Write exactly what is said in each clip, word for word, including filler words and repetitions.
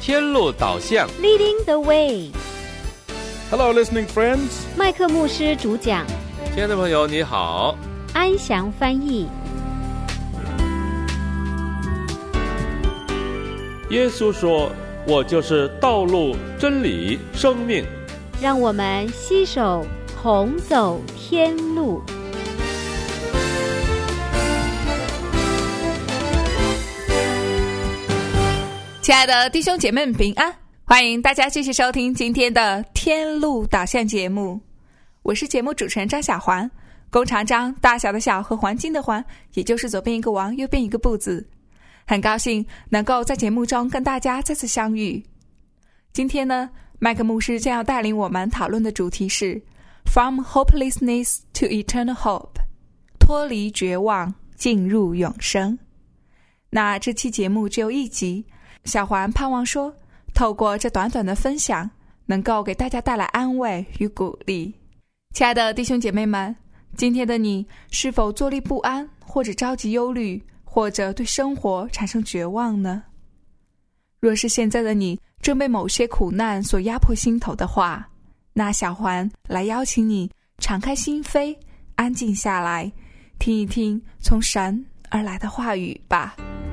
天路导向 Leading the way. Hello, listening friends. 麦克牧师主讲， 亲爱的朋友你好， 安祥翻译。 耶稣说，我就是道路、真理、生命。 让我们携手同走天路。 亲爱的弟兄姐妹们平安，欢迎大家继续收听今天的天路导向节目。我是节目主持人张小环，弓长张，大小的小和黄金的黄，也就是左边一个王右边一个不字。很高兴能够在节目中跟大家再次相遇。今天呢，麦克牧师将要带领我们讨论的主题是 From Hopelessness to Eternal Hope， 脱离绝望进入永生。那这期节目只有一集，小环盼望说，透过这短短的分享，能够给大家带来安慰与鼓励。亲爱的弟兄姐妹们，今天的你是否坐立不安，或者着急忧虑，或者对生活产生绝望呢？若是现在的你正被某些苦难所压迫心头的话，那小环来邀请你敞开心扉，安静下来，听一听从神而来的话语吧。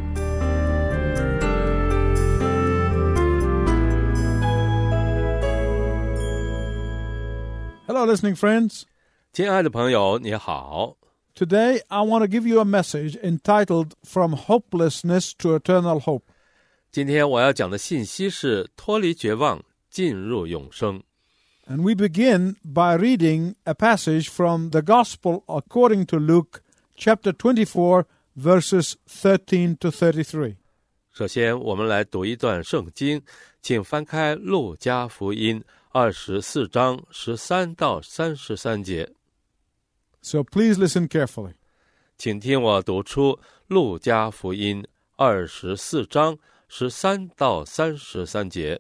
Hello, listening friends. 亲爱的朋友你好， Today, I want to give you a message entitled From Hopelessness to Eternal Hope. 今天我要讲的信息是脱离绝望进入永生。 And we begin by reading a passage from the Gospel according to Luke, chapter twenty-four, verses thirteen to thirty-three. 首先我们来读一段圣经，请翻开路加福音二十四章十三到三十三节。 So please listen carefully. 请听我读出路加福音二十四章十三到三十三节。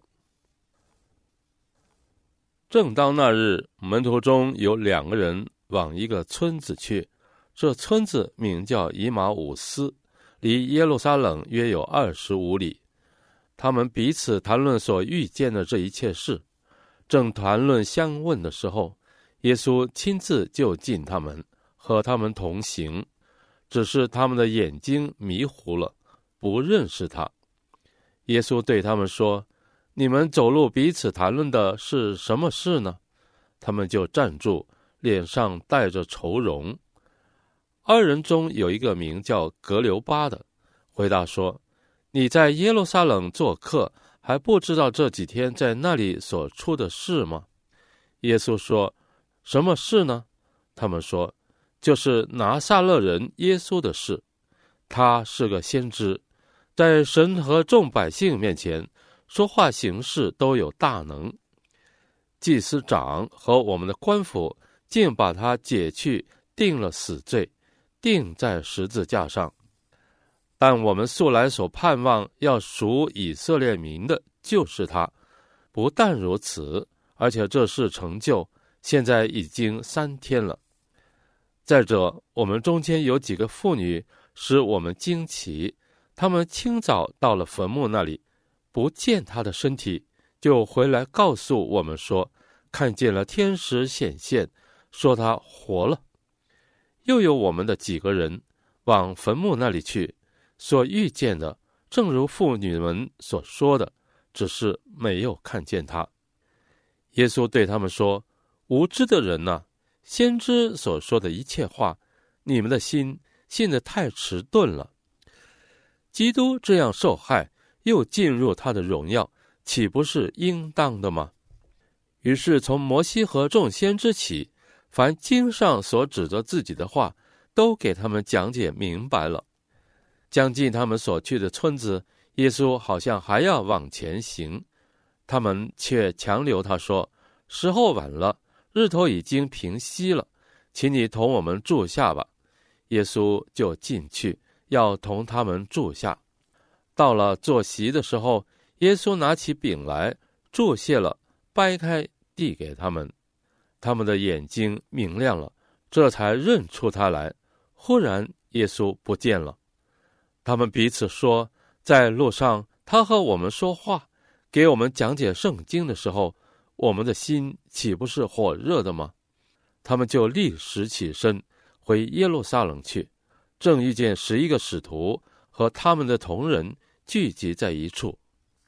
正当那日，门徒中有两个人往一个村子去，这村子名叫以马忤斯，离耶路撒冷约有二十五里。他们彼此谈论所遇见的这一切事，正谈论相问的时候，耶稣亲自就近他们，和他们同行，只是他们的眼睛迷糊了，不认识他。耶稣对他们说，你们走路彼此谈论的是什么事呢？他们就站住，脸上带着愁容。二人中有一个名叫格留巴的，回答说，你在耶路撒冷做客，还不知道这几天在那里所出的事吗？耶稣说，什么事呢？他们说，就是拿撒勒人耶稣的事。他是个先知，在神和众百姓面前说话行事都有大能。祭司长和我们的官府竟把他解去，定了死罪，钉在十字架上。但我们素来所盼望要赎以色列民的就是他。不但如此，而且这事成就，现在已经三天了。再者，我们中间有几个妇女使我们惊奇，她们清早到了坟墓那里，不见他的身体，就回来告诉我们说，看见了天使显现，说他活了。又有我们的几个人往坟墓那里去，所遇见的正如妇女们所说的，只是没有看见他。耶稣对他们说，无知的人哪，先知所说的一切话，你们的心信得太迟钝了。基督这样受害，又进入他的荣耀，岂不是应当的吗？于是从摩西和众先知起，凡经上所指着自己的话，都给他们讲解明白了。将近他们所去的村子，耶稣好像还要往前行，他们却强留他说，时候晚了，日头已经平息了，请你同我们住下吧。耶稣就进去，要同他们住下。到了坐席的时候，耶稣拿起饼来，祝谢了，掰开递给他们。他们的眼睛明亮了，这才认出他来。忽然耶稣不见了。他们彼此说，在路上他和我们说话， 给我们讲解圣经的时候，我们的心岂不是火热的吗？他们就立时起身，回耶路撒冷去，正遇见十一个使徒和他们的同人聚集在一处。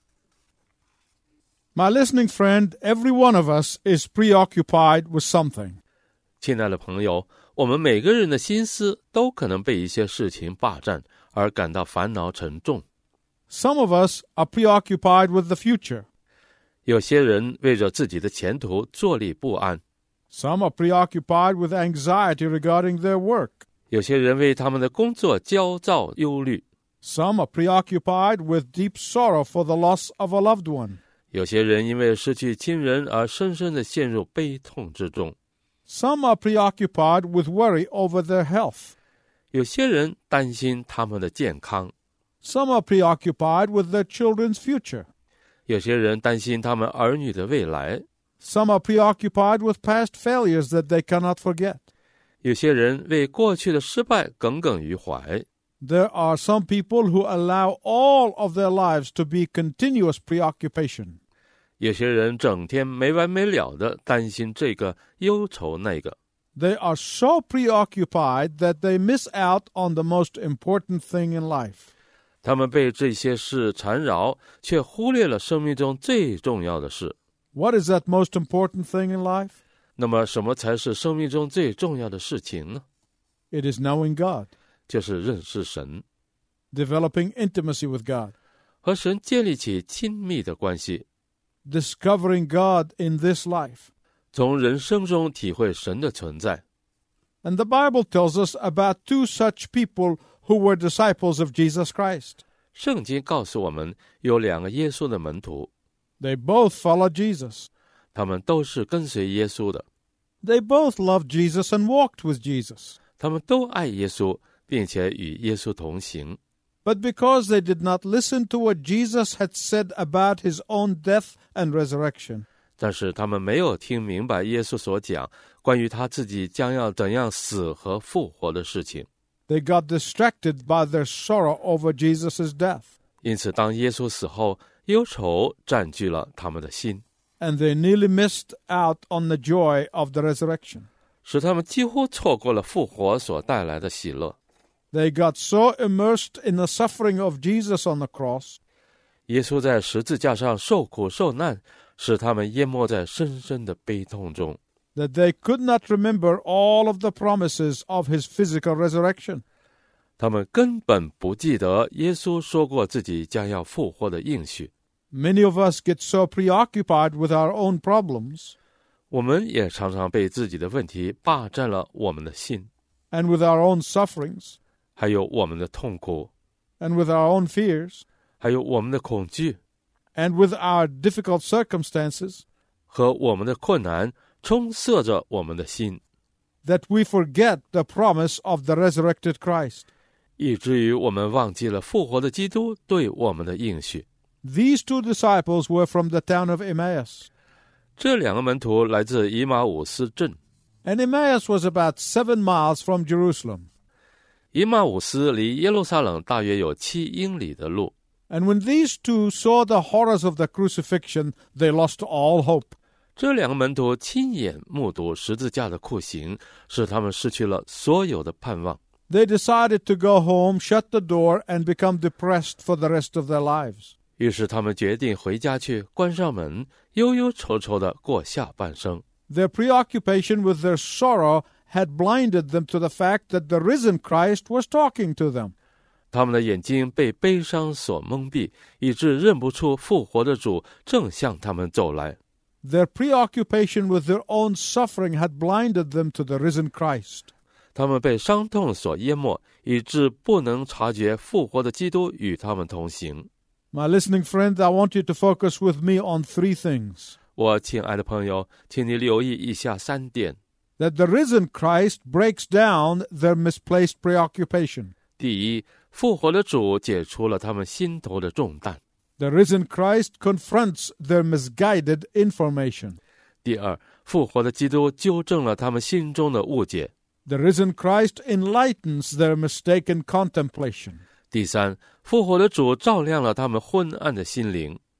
My listening friend, every one of us is preoccupied with something. 亲爱的朋友，我们每个人的心思都可能被一些事情霸占，而感到烦恼沉重。 Some of us are preoccupied with the future. 有些人为着自己的前途坐立不安， Some are preoccupied with anxiety regarding their work. 有些人为他们的工作焦躁忧虑， Some are preoccupied with deep sorrow for the loss of a loved one. 有些人因为失去亲人而深深地陷入悲痛之中， Some are preoccupied with worry over their health. 有些人担心他们的健康， Some are preoccupied with their children's future. 有些人担心他们儿女的未来， Some are preoccupied with past failures that they cannot forget. 有些人为过去的失败耿耿于怀。 There are some people who allow all of their lives to be continuous preoccupation. 有些人整天没完没了地担心这个忧愁那个， They are so preoccupied that they miss out on the most important thing in life. 他们被这些事缠绕，却忽略了生命中最重要的事。 What is that most important thing in life? 那么什么才是生命中最重要的事情呢？ It is knowing God, 就是认识神， developing intimacy with God, 和神建立起亲密的关系， discovering God in this life. 从人生中体会神的存在。 And the Bible tells us about two such people who were disciples of Jesus Christ. 圣经告诉我们，有两个耶稣的门徒， They both followed Jesus. 他们都是跟随耶稣的， They both loved Jesus and walked with Jesus. 他们都爱耶稣，并且与耶稣同行。 But because they did not listen to what Jesus had said about his own death and resurrection, 但是他们没有听明白耶稣所讲关于他自己将要怎样死和复活的事情， they got distracted by their sorrow over Jesus' death, 因此当耶稣死后，忧愁占据了他们的心， and they nearly missed out on the joy of the resurrection. 使他们几乎错过了复活所带来的喜乐。 They got so immersed in the suffering of Jesus on the cross 耶稣在十字架上受苦受难，使他们淹没在深深的悲痛中， that they could not remember all of the promises of his physical resurrection. 他们根本不记得耶稣说过自己将要复活的应许。 Many of us get so preoccupied with our own problems 我们也常常被自己的问题霸占了我们的心， and with our own sufferings 还有我们的痛苦， and with our own fears 还有我们的恐惧 and with our difficult circumstances 和我们的困难充塞着我们的心， that we forget the promise of the resurrected Christ. 以至于我们忘记了复活的基督对我们的应许。 These two disciples were from the town of Emmaus, 这两个门徒来自以马忤斯镇， and Emmaus was about seven miles from Jerusalem. 以马忤斯离耶路撒冷大约有七英里的路。 And when these two saw the horrors of the crucifixion, they lost all hope. 这两个门徒亲眼目睹十字架的酷刑，使他们失去了所有的盼望。 They decided to go home, shut the door, and become depressed for the rest of their lives. 于是他们决定回家去，关上门，忧忧愁愁地过下半生。 Their preoccupation with their sorrow had blinded them to the fact that the risen Christ was talking to them. 他们的眼睛被悲伤所蒙蔽，以致认不出复活的主正向他们走来。 Their preoccupation with their own suffering had blinded them to the risen Christ. 他们被伤痛所淹没，以致不能察觉复活的基督与他们同行。 My listening friend, I want you to focus with me on three things. 我亲爱的朋友，请你留意以下三点。 That the risen Christ breaks down their misplaced preoccupation. 第一，复活的主解除了他们心头的重担。 The risen Christ confronts their misguided information. 第二，复活的基督纠正了他们心中的误解。 The risen Christ enlightens their mistaken contemplation. 第三，复活的主照亮了他们昏暗的心灵。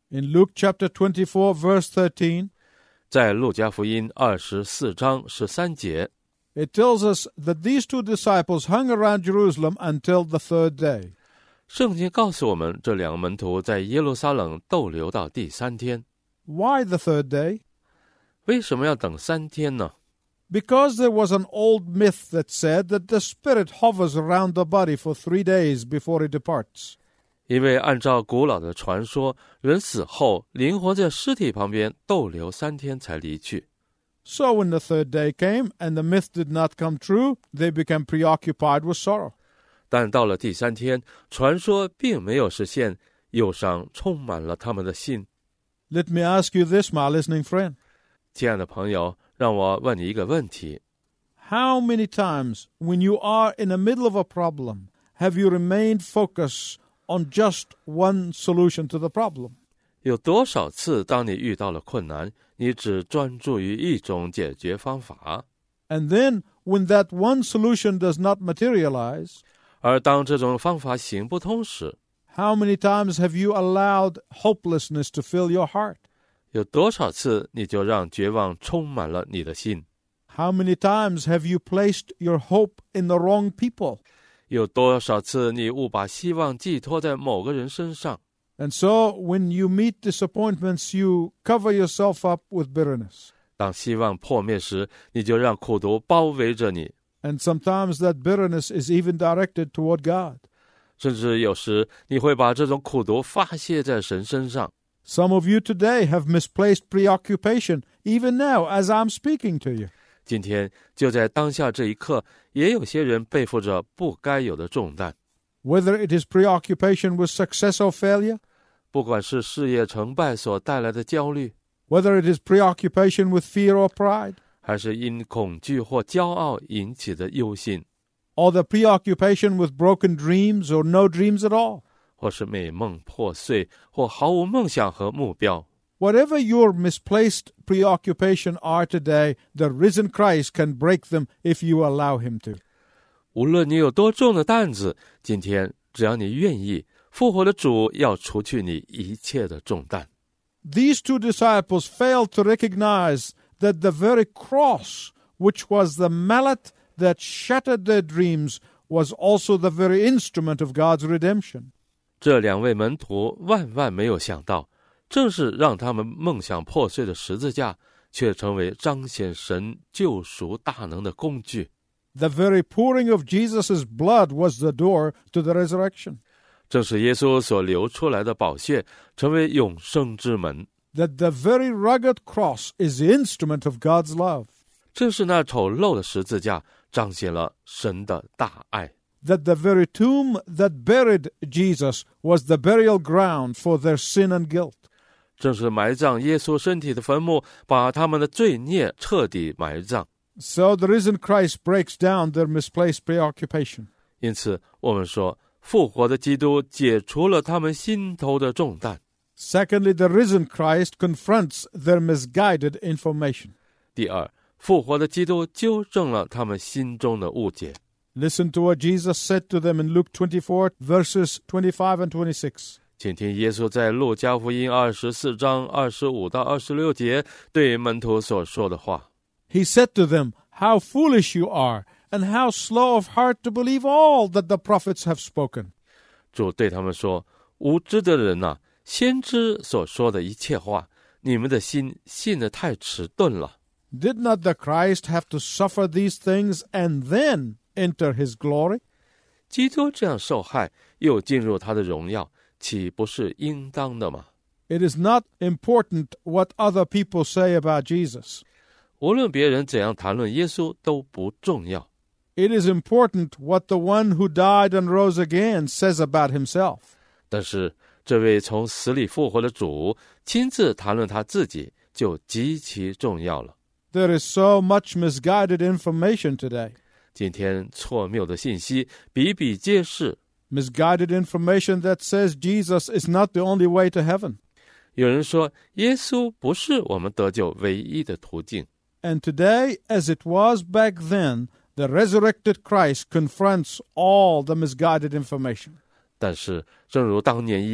In Luke chapter twenty-four, verse thirteen, 在路加福音二十四章十三节， it tells us that these two disciples hung around Jerusalem until the third day. 圣经告诉我们，这两个门徒在耶路撒冷逗留到第三天。 Why the third day? 为什么要等三天呢？ Because there was an old myth that said that the spirit hovers around the body for three days before it departs. 因为按照古老的传说，人死后灵魂在尸体旁边逗留三天才离去。 So when the third day came and the myth did not come true, they became preoccupied with sorrow. 但到了第三天，传说并没有实现，忧伤充满了他们的心。 Let me ask you this, my listening friend. 亲爱的朋友，让我问你一个问题： How many times when you are in the middle of a problem have you remained focused on just one solution to the problem? 有多少次当你遇到了困难，你只专注于一种解决方法， And then when that one solution does not materialize, 而当这种方法行不通时， how many times have you allowed hopelessness to fill your heart? 有多少次你就让绝望充满了你的心？ How many times have you placed your hope in the wrong people? 有多少次你误把希望寄托在某个人身上？ And so when you meet disappointments, you cover yourself up with bitterness. 当希望破灭时，你就让苦毒包围着你， And sometimes that bitterness is even directed toward God. 甚至有时你会把这种苦毒发泄在神身上。 Some of you today have misplaced preoccupation, even now as I'm speaking to you. 今天就在当下这一刻，也有些人背负着不该有的重担， Whether it is preoccupation with success or failure, 不管是事业成败所带来的焦虑， whether it is preoccupation with fear or pride, 还是因恐惧或骄傲引起的忧心， or the preoccupation with broken dreams or no dreams at all. 或是美梦破碎，或毫无梦想和目标。 Whatever your misplaced preoccupation are today, the risen Christ can break them if you allow him to. 无论你有多重的担子，今天只要你愿意，复活的主要除去你一切的重担。 These two disciples failed to recognize that the very cross, which was the mallet that shattered their dreams, was also the very instrument of God's redemption. 这两位门徒万万没有想到，正是让他们梦想破碎的十字架，却成为彰显神救赎大能的工具。 The very pouring of Jesus' blood was the door to the resurrection. 正是耶稣所流出来的宝血，成为永生之门。 That the very rugged cross is the instrument of God's love. 正是那丑陋的十字架，彰显了神的大爱。 That the very tomb that buried Jesus was the burial ground for their sin and guilt. 正是埋葬耶稣身体的坟墓，把他们的罪孽彻底埋葬。 So the risen Christ breaks down their misplaced preoccupation. 因此，我们说，复活的基督解除了他们心头的重担。 Secondly, the risen Christ confronts their misguided information. 第二，复活的基督纠正了他们心中的误解。 Listen to what Jesus said to them in Luke twenty-four, verses twenty-five and twenty-six. 请听耶稣在路加福音二十四章二十五到二十六节对门徒所说的话。 He said to them, "How foolish you are, and how slow of heart to believe all that the prophets have spoken." 主对他们说：“无知的人哪、啊，先知所说的一切话，你们的心信得太迟钝了。 Did not the Christ have to suffer these things and then enter his glory?" 基督这样受害，又进入他的荣耀，岂不是应当的吗？ It is not important what other people say about Jesus. 无论别人怎样谈论耶稣都不重要。 It is important what the one who died and rose again says about himself. 但是这位从死里复活的主亲自谈论他自己，就极其重要了。 There is so much misguided information today. 今天错谬的信息比比皆是。 Misguided information that says Jesus is not the only way to heaven. 有人说耶稣不是我们得救唯一的途径。 And today, as it was back then, the resurrected Christ confronts all the misguided information. 但是正如当年一样，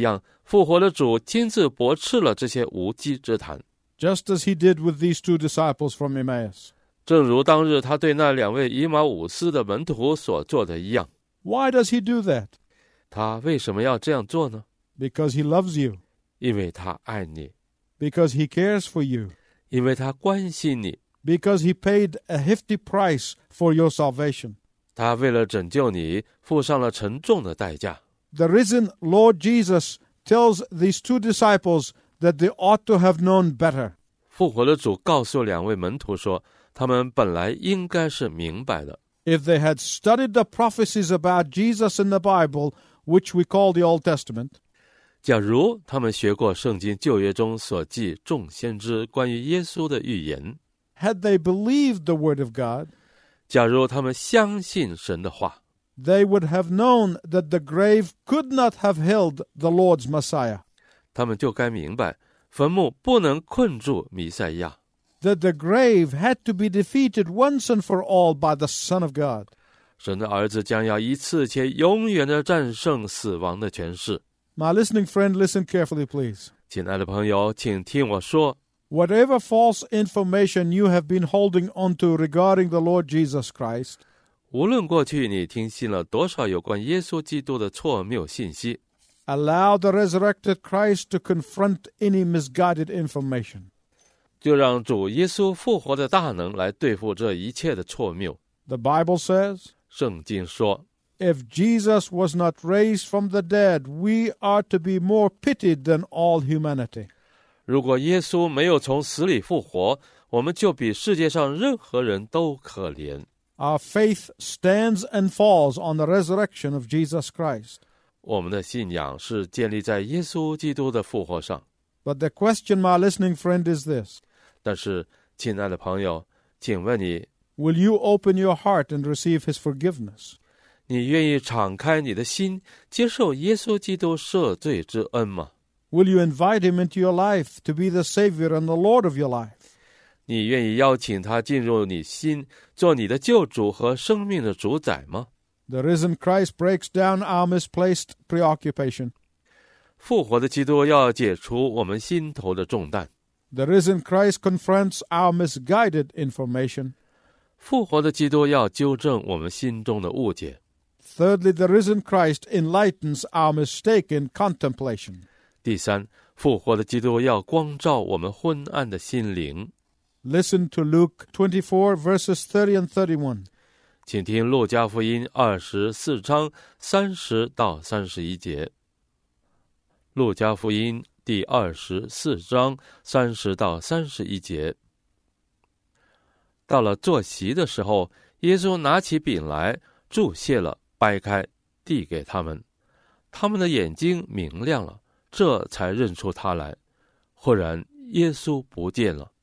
复活的主亲自驳斥了这些无稽之谈， just as he did with these two disciples from Emmaus. 正如当日他对那两位以马忤斯的门徒所做的一样。 Why does he do that? 他为什么要这样做呢？ Because he loves you. 因为他爱你， Because he cares for you. 因为他关心你， Because he paid a hefty price for your salvation. 他为了拯救你付上了沉重的代价。 The risen Lord Jesus tells these two disciples that they ought to have known better. 复活的主告诉两位门徒说，他们本来应该是明白的， If they had studied the prophecies about Jesus in the Bible, which we call the Old Testament, 假如他们学过圣经旧约中所记众先知关于耶稣的预言， had they believed the Word of God, 假如他们相信神的话， they would have known that the grave could not have held the Lord's Messiah, 他们就该明白坟墓不能困住弥赛亚， that the grave had to be defeated once and for all by the Son of God. 神的儿子将要一次且永远的战胜死亡的权势。 My listening friend, listen carefully, please. 亲爱的朋友，请听我说， Whatever false information you have been holding onto regarding the Lord Jesus Christ, 无论过去你听信了多少有关耶稣基督的错谬信息， allow the resurrected Christ to confront any misguided information. 就让主耶稣复活的大能来对付这一切的错谬。 The Bible says, 圣经说， if Jesus was not raised from the dead, we are to be more pitied than all humanity. 如果耶稣没有从死里复活，我们就比世界上任何人都可怜。 Our faith stands and falls on the resurrection of Jesus Christ. 我们的信仰是建立在耶稣基督的复活上。 But the question, my listening friend, is this. 但是，亲爱的朋友，请问你， Will you open your heart and receive his forgiveness? 你愿意敞开你的心，接受耶稣基督赦罪之恩吗？ Will you invite him into your life to be the Savior and the Lord of your life? 你愿意邀请他进入你心，做你的救主和生命的主宰吗？ The risen Christ breaks down our misplaced preoccupation. 复活的基督要解除我们心头的重担。 The risen Christ confronts our misguided information. 复活的基督要纠正我们心中的误解。 Thirdly, the risen Christ enlightens our mistaken contemplation. 第三，复活的基督要光照我们昏暗的心灵。 Listen to Luke twenty-four, verses thirty and thirty-one. 请听路加福音二十四章三十到三十一节。路加福音第二十四章三十到三十一节。到了坐席的时候，耶稣拿起饼来，祝谢了，掰开，递给他们。他们的眼睛明亮了，这才认出他来。忽然，耶稣不见了。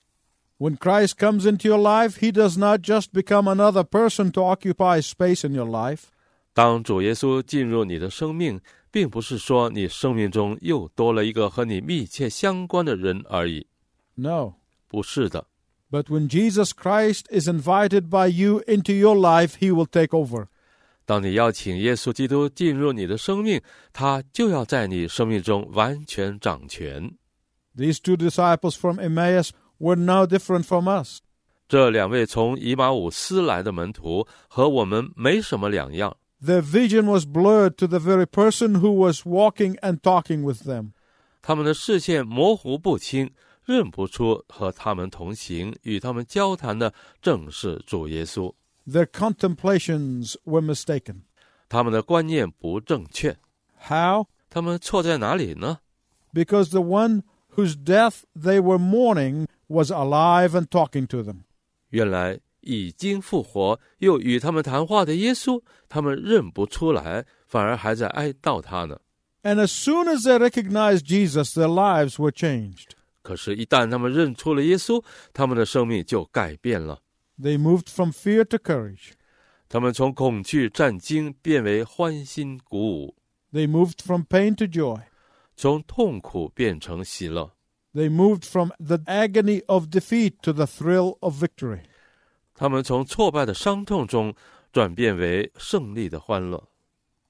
When Christ comes into your life, he does not just become another person to occupy space in your life. 当主耶稣进入你的生命，并不是说你生命中又多了一个和你密切相关的人而已。 No. 不是的。 But when Jesus Christ is invited by you into your life, he will take over. 当你邀请耶稣基督进入你的生命，他就要在你生命中完全掌权。 These two disciples from Emmaus were no different from us. 这两位从以马忤斯来的门徒和我们没什么两样。 Their vision was blurred to the very person who was walking and talking with them. 他们的视线模糊不清，认不出和他们同行、与他们交谈的正是主耶稣。 Their contemplations were mistaken. 他们的观念不正确。 How? 他们错在哪里呢？ Because the one whose death they were mourning was alive and talking to them. 原来已经复活又与他们谈话的耶稣，他们认不出来，反而还在哀悼他呢。 And as soon as they recognized Jesus, their lives were changed. 可是，一旦他们认出了耶稣，他们的生命就改变了。 They moved from fear to courage. 他们从恐惧战惊变为欢欣鼓舞， They moved from pain to joy. 从痛苦变成喜乐。 They moved from the agony of defeat to the thrill of victory. 他们从挫败的伤痛中转变为胜利的欢乐。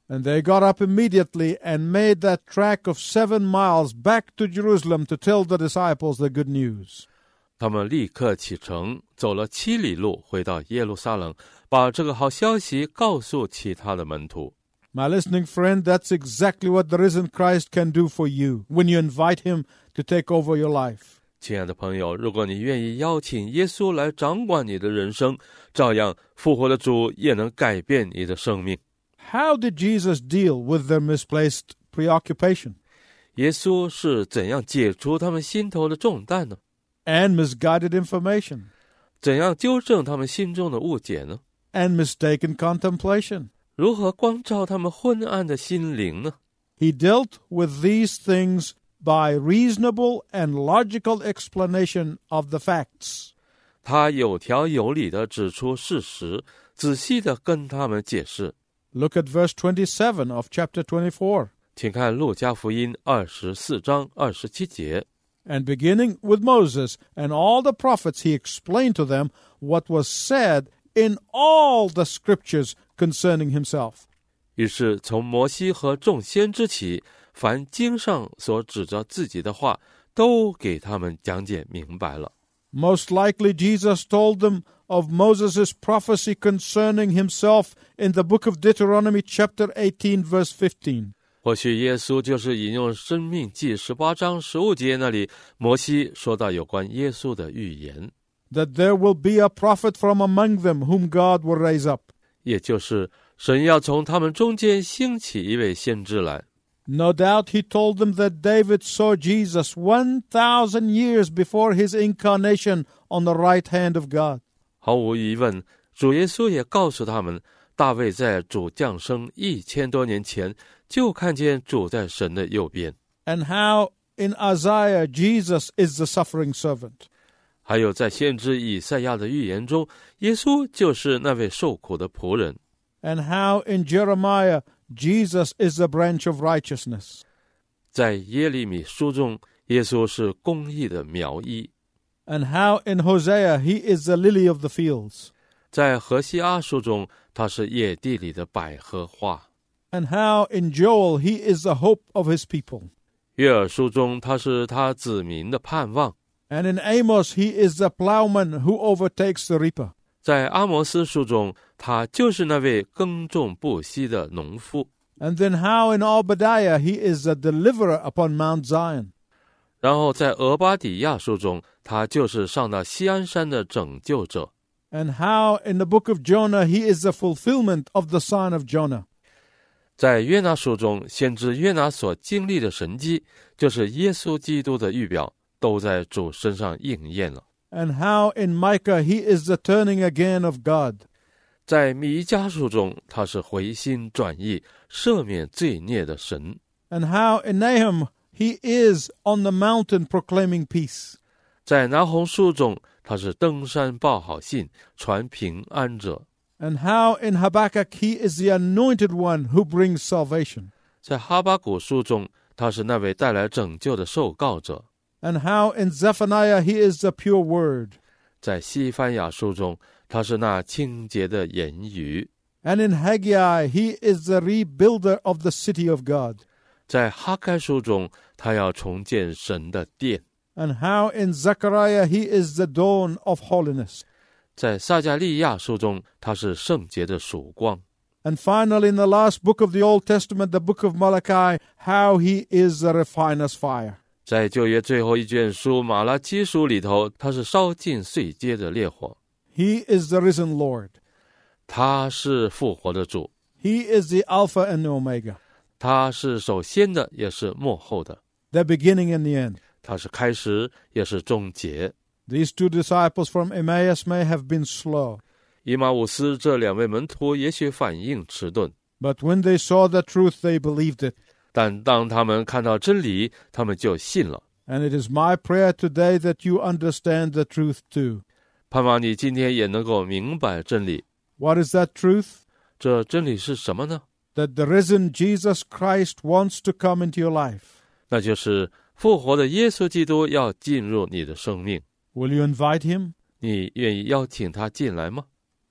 And they got up immediately and made that track of seven miles back to Jerusalem to tell the disciples the good news. 他们立刻启程，走了七里路，回到耶路撒冷，把这个好消息告诉其他的门徒。 My listening friend, that's exactly what the risen Christ can do for you when you invite him to take over your life. 亲爱的朋友，如果你愿意邀请耶稣来掌管你的人生，照样复活的主也能改变你的生命。 How did Jesus deal with their misplaced preoccupation? 耶稣是怎样解除他们心头的重担呢？ And misguided information? 怎样纠正他们心中的误解呢？ And mistaken contemplation? 如何光照他们昏暗的心灵呢？ He dealt with these things by reasonable and logical explanation of the facts. 他有条有理地指出事实，仔细地跟他们解释。 Look at verse twenty-seven of chapter twenty-four. 请看路加福音二十四章二十七节。 And beginning with Moses and all the prophets, he explained to them what was said in all the scriptures concerning himself. 于是从摩西和众先知起，凡经上所指着自己的话，都给他们讲解明白了。 Most likely Jesus told them of Moses' prophecy concerning himself in the book of Deuteronomy chapter eighteen verse fifteen. 或许耶稣就是引用申命记十八章十五节那里摩西说到有关耶稣的预言， That there will be a prophet from among them whom God will raise up. 也就是神要从他们中间兴起一位先知来。 No doubt he told them that David saw Jesus one thousand years before his incarnation on the right hand of God. 毫无疑问，主耶稣也告诉他们，大卫在主降生一千多年前就看见主在神的右边。 And how in Isaiah Jesus is the suffering servant. 还有在先知以赛亚的预言中，耶稣就是那位受苦的仆人。 And how in Jeremiah Jesus is the branch of righteousness. 在耶利米书中，耶稣是公义的苗裔。 And how in Hosea he is the lily of the fields. 在何西阿书中，他是野地里的百合花。 And how in Joel he is the hope of his people. 约珥书中，他是他子民的盼望。 And in Amos he is the plowman who overtakes the reaper. 在阿摩斯书中，他就是那位耕种不息的农夫。 And then how in Obadiah he is the deliverer upon Mount Zion. 然后在俄巴底亚书中，他就是上到锡安山的拯救者。 And how in the book of Jonah he is the fulfillment of the son of Jonah. 在约拿书中，先知约拿所经历的神迹，就是耶稣基督的预表，都在主身上应验了。 And how in Micah he is the turning again of God. 在弥迦书中，他是回心转意、赦免罪孽的神。 And how in Nahum he is on the mountain proclaiming peace. 在拿红书中，他是登山报好信、传平安者。 And how in Habakkuk he is the anointed one who brings salvation. 在哈巴谷书中，他是那位带来拯救的受告者。 And how in Zephaniah he is the pure word. 在西番雅书中，他是那清洁的言语。 And in Haggai he is the rebuilder of the city of God. 在哈该书中，他要重建神的殿。 And how in Zechariah he is the dawn of holiness. 在撒迦利亚书中，他是圣洁的曙光。 And finally in the last book of the Old Testament, the book of Malachi, how he is the refiner's fire. 在旧约最后一卷书马拉基书里头，他是烧尽碎秸的烈火。 He is the risen Lord. 他是复活的主， He is the Alpha and the Omega, 他是首先的，也是末后的， the beginning and the end. 他是开始，也是终结。 These two disciples from Emmaus may have been slow, 以马忤斯这两位门徒也许反应迟钝， but when they saw the truth, they believed it. 但当他们看到真理，他们就信了。 And it is my prayer today that you understand the truth too. 盼望你今天也能够明白真理。 What is that truth? 这真理是什么呢？ That the risen Jesus Christ wants to come into your life. 那就是复活的耶稣基督要进入你的生命。 Will you invite him? 你愿意邀请他进来吗？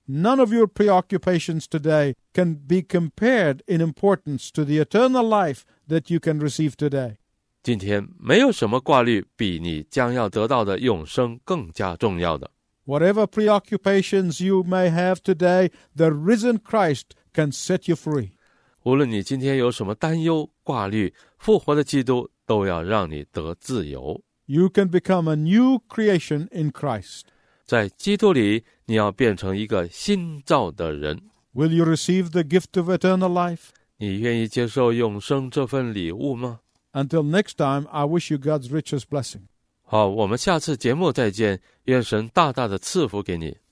None of your preoccupations today can be compared in importance to the eternal life that you can receive today. 今天没有什么挂虑比你将要得到的永生更加重要的。 Whatever preoccupations you may have today, the risen Christ can set you free. 无论你今天有什么担忧挂虑，复活的基督都要让你得自由。 You can become a new creation in Christ. 在基督里，你要变成一个新造的人。 Will you receive the gift of eternal life? 你愿意接受永生这份礼物吗？ Until next time, I wish you God's richest blessing. 好，我们下次节目再见，愿神大大的赐福给你。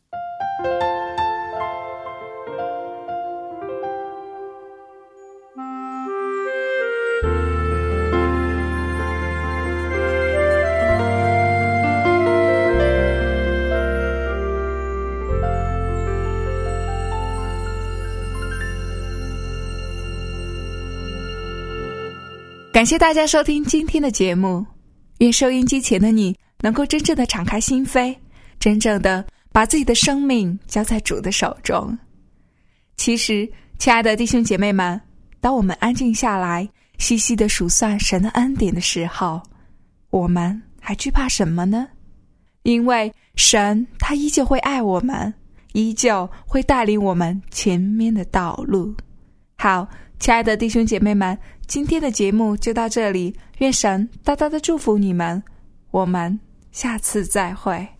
感谢大家收听今天的节目，愿收音机前的你能够真正的敞开心扉，真正的把自己的生命交在主的手中。其实，亲爱的弟兄姐妹们，当我们安静下来，细细的数算神的恩典的时候，我们还惧怕什么呢？因为神他依旧会爱我们，依旧会带领我们前面的道路。好，亲爱的弟兄姐妹们，今天的节目就到这里，愿神大大的祝福你们，我们下次再会。